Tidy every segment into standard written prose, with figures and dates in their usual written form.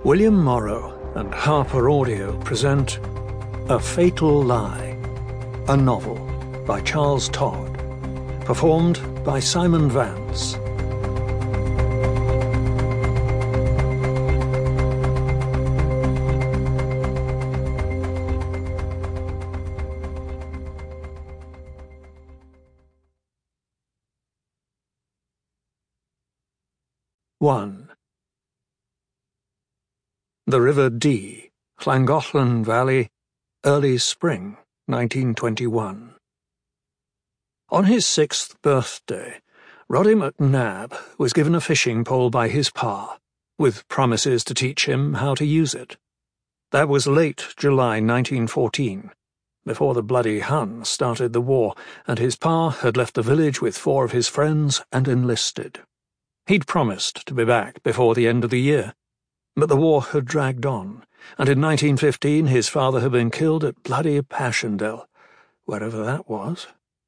William Morrow and Harper Audio present A Fatal Lie, a novel by Charles Todd, performed by Simon Vance. One. The River Dee, Llangollen Valley, early spring, 1921. On his 6th birthday, Roddy McNabb was given a fishing pole by his pa, with promises to teach him how to use it. That was late July 1914, before the bloody Huns started the war, and his pa had left the village with 4 of his friends and enlisted. He'd promised to be back before the end of the year. But the war had dragged on, and in 1915 his father had been killed at bloody Passchendaele, wherever that was.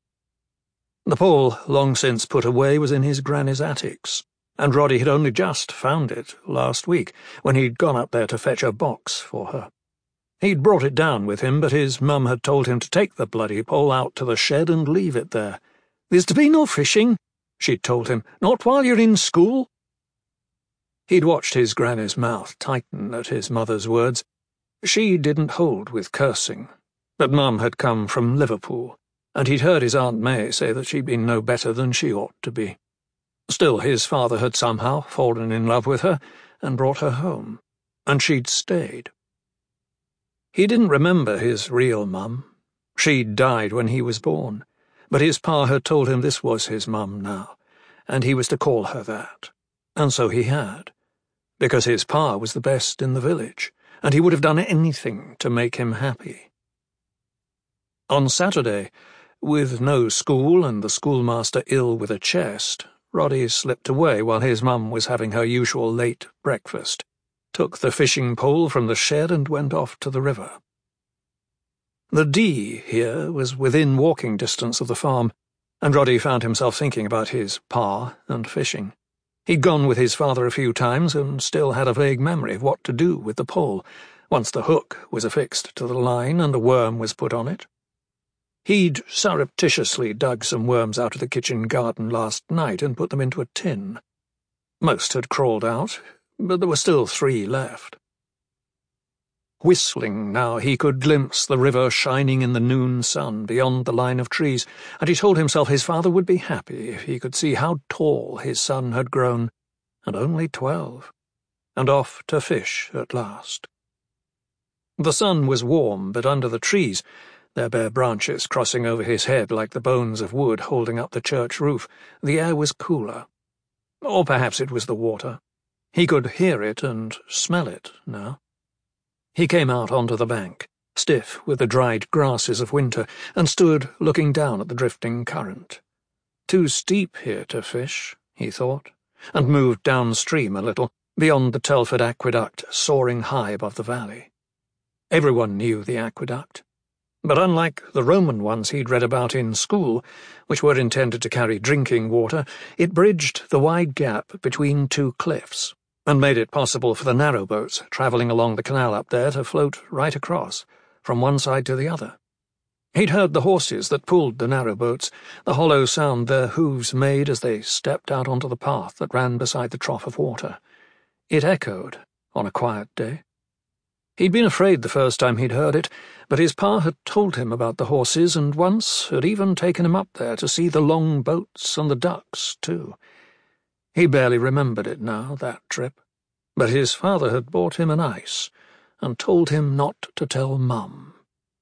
The pole, long since put away, was in his granny's attics, and Roddy had only just found it last week, when he'd gone up there to fetch a box for her. He'd brought it down with him, but his mum had told him to take the bloody pole out to the shed and leave it there. "There's to be no fishing," she'd told him, "not while you're in school." He'd watched his granny's mouth tighten at his mother's words. She didn't hold with cursing, but Mum had come from Liverpool, and he'd heard his Aunt May say that she'd been no better than she ought to be. Still, his father had somehow fallen in love with her and brought her home, and she'd stayed. He didn't remember his real mum. She'd died when he was born, but his pa had told him this was his mum now, and he was to call her that, and so he had. Because his pa was the best in the village, and he would have done anything to make him happy. On Saturday, with no school and the schoolmaster ill with a chest, Roddy slipped away while his mum was having her usual late breakfast, took the fishing pole from the shed and went off to the river. The Dee here was within walking distance of the farm, and Roddy found himself thinking about his pa and fishing. He'd gone with his father a few times and still had a vague memory of what to do with the pole, once the hook was affixed to the line and a worm was put on it. He'd surreptitiously dug some worms out of the kitchen garden last night and put them into a tin. Most had crawled out, but there were still 3 left. Whistling now, he could glimpse the river shining in the noon sun beyond the line of trees, and he told himself his father would be happy if he could see how tall his son had grown, and only 12, and off to fish at last. The sun was warm, but under the trees, their bare branches crossing over his head like the bones of wood holding up the church roof, the air was cooler. Or perhaps it was the water. He could hear it and smell it now. He came out onto the bank, stiff with the dried grasses of winter, and stood looking down at the drifting current. Too steep here to fish, he thought, and moved downstream a little, beyond the Telford Aqueduct soaring high above the valley. Everyone knew the aqueduct, but unlike the Roman ones he'd read about in school, which were intended to carry drinking water, it bridged the wide gap between 2 cliffs, and made it possible for the narrowboats travelling along the canal up there to float right across, from one side to the other. He'd heard the horses that pulled the narrowboats, the hollow sound their hooves made as they stepped out onto the path that ran beside the trough of water. It echoed on a quiet day. He'd been afraid the first time he'd heard it, but his pa had told him about the horses, and once had even taken him up there to see the long boats and the ducks, too. He barely remembered it now, that trip, but his father had bought him an ice and told him not to tell Mum.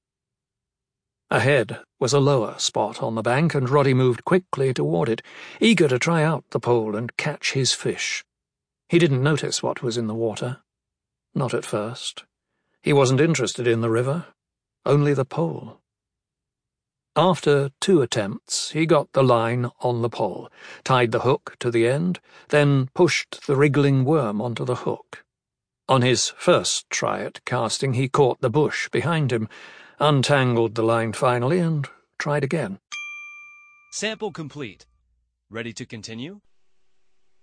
Ahead was a lower spot on the bank, and Roddy moved quickly toward it, eager to try out the pole and catch his fish. He didn't notice what was in the water. Not at first. He wasn't interested in the river, only the pole. After 2 attempts, he got the line on the pole, tied the hook to the end, then pushed the wriggling worm onto the hook. On his first try at casting, he caught the bush behind him, untangled the line finally, and tried again. Sample complete. Ready to continue?